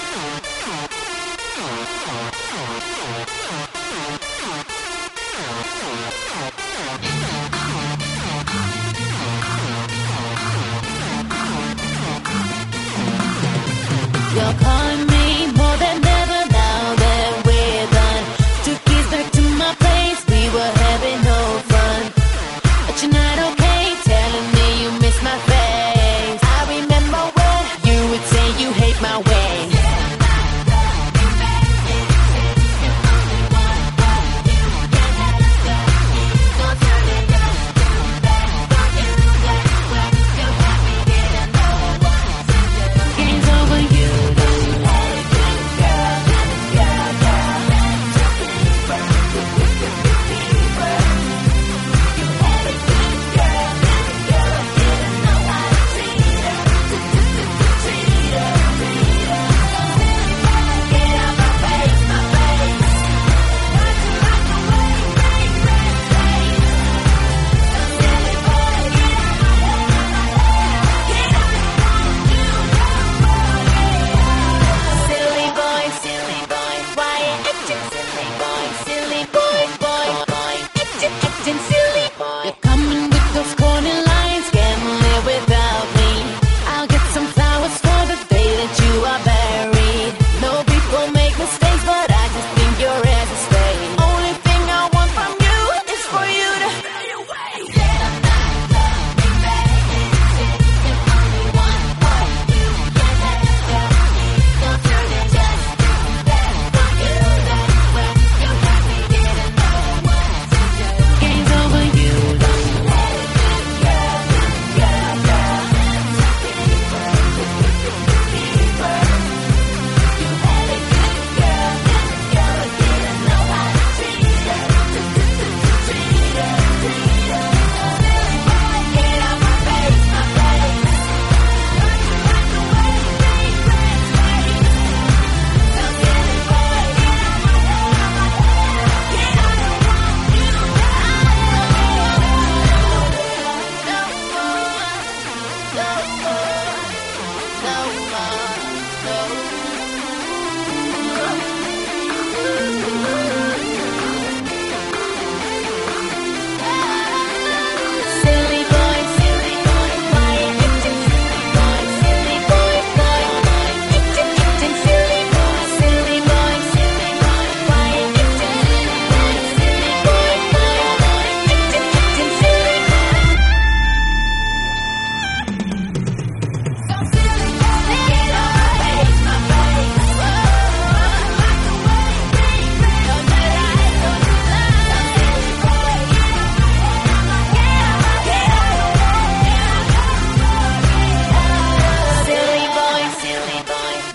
You're calling me more than ever now that we're done. Took keys back to my place, we were having no fun. But you're not okay, telling me you miss my face. I remember when you would say you hate my ways. Game's over, you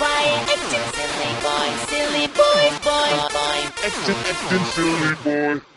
acting silly boy.